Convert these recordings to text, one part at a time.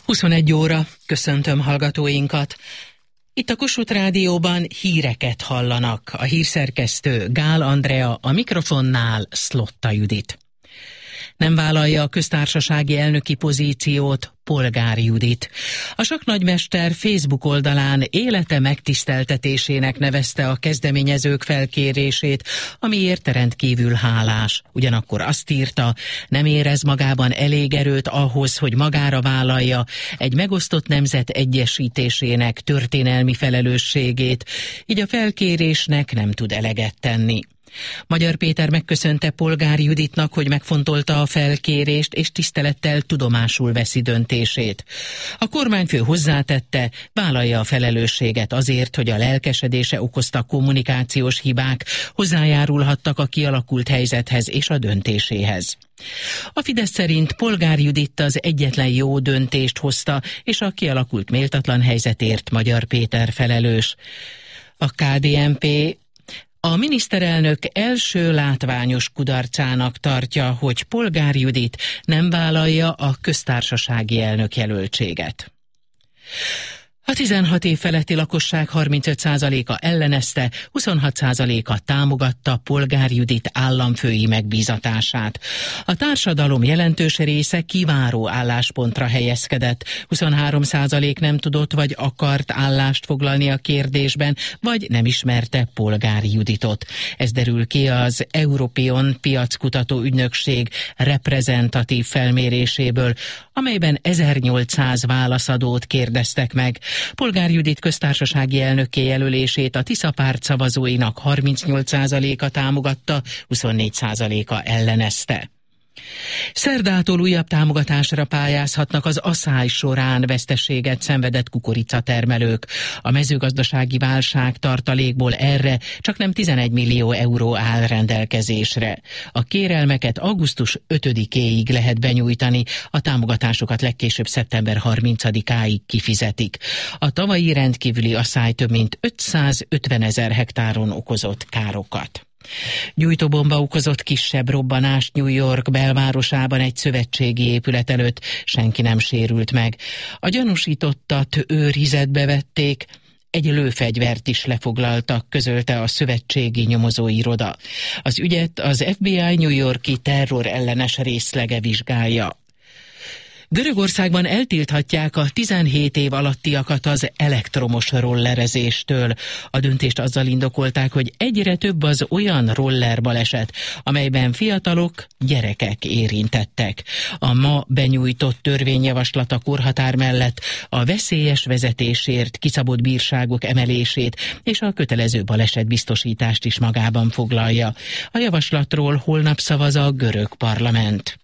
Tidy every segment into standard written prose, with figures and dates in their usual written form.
21 óra, köszöntöm hallgatóinkat. Itt a Kossuth Rádióban híreket hallanak. A hírszerkesztő Gál Andrea, a mikrofonnál Szlotta Judit. Nem vállalja a köztársasági elnöki pozíciót Polgár Judit. A sakknagymester Facebook oldalán élete megtiszteltetésének nevezte a kezdeményezők felkérését, amiért rendkívül hálás. Ugyanakkor azt írta, nem érez magában elég erőt ahhoz, hogy magára vállalja egy megosztott nemzet egyesítésének történelmi felelősségét, így a felkérésnek nem tud eleget tenni. Magyar Péter megköszönte Polgár Juditnak, hogy megfontolta a felkérést és tisztelettel tudomásul veszi döntését. A kormányfő hozzátette, vállalja a felelősséget azért, hogy a lelkesedése okozta kommunikációs hibák hozzájárulhattak a kialakult helyzethez és a döntéséhez. A Fidesz szerint Polgár Judit az egyetlen jó döntést hozta, és a kialakult méltatlan helyzetért Magyar Péter felelős. A KDNP a miniszterelnök első látványos kudarcának tartja, hogy Polgár Judit nem vállalja a köztársasági elnök jelöltséget. A 16 év feletti lakosság 35%-a ellenezte, 26%-a támogatta Polgár Judit államfői megbízatását. A társadalom jelentős része kiváró álláspontra helyezkedett, 23% nem tudott vagy akart állást foglalni a kérdésben, vagy nem ismerte Polgár Juditot. Ez derül ki az Europeon piackutató ügynökség reprezentatív felméréséből, amelyben 1800 válaszadót kérdeztek meg. Polgár Judit köztársasági elnökké jelölését a Tisza párt szavazóinak 38%-a támogatta, 24%-a ellenezte. Szerdától újabb támogatásra pályázhatnak az aszály során veszteséget szenvedett kukoricatermelők. A mezőgazdasági válság tartalékból erre csaknem 11 millió euró áll rendelkezésre. A kérelmeket augusztus 5-éig lehet benyújtani, a támogatásokat legkésőbb szeptember 30-áig kifizetik. A tavalyi rendkívüli aszály több mint 550 000 hektáron okozott károkat. Gyújtóbomba okozott kisebb robbanást New York belvárosában egy szövetségi épület előtt, senki nem sérült meg. A gyanúsítottat őrizetbe vették, egy lőfegyvert is lefoglaltak, közölte a szövetségi nyomozóiroda. Az ügyet az FBI New York-i terrorellenes részlege vizsgálja. Görögországban eltilthatják a 17 év alattiakat az elektromos rollerezéstől. A döntést azzal indokolták, hogy egyre több az olyan rollerbaleset, amelyben fiatalok, gyerekek érintettek. A ma benyújtott törvényjavaslat a korhatár mellett a veszélyes vezetésért kiszabott bírságok emelését és a kötelező balesetbiztosítást is magában foglalja. A javaslatról holnap szavaz a görög parlament.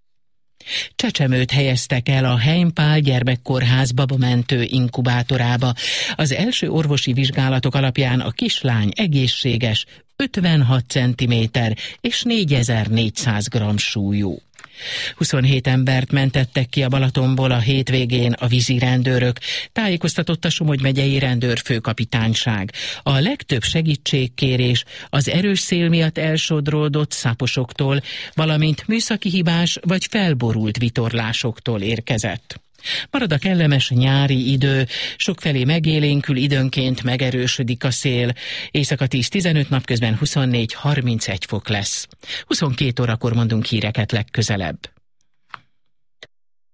Csecsemőt helyeztek el a Heimpál gyermekkórház babamentő inkubátorába. Az első orvosi vizsgálatok alapján a kislány egészséges, 56 cm és 4400 g súlyú. 27 embert mentettek ki a Balatonból a hétvégén a vízirendőrök, tájékoztatott a Somogy megyei rendőrfőkapitányság. A legtöbb segítségkérés az erős szél miatt elsodródott száposoktól, valamint műszaki hibás vagy felborult vitorlásoktól érkezett. Marad a kellemes nyári idő, sokfelé megélénkül, időnként megerősödik a szél. Éjszaka 10-15, napközben 24-31 fok lesz. 22 órakor mondunk híreket legközelebb.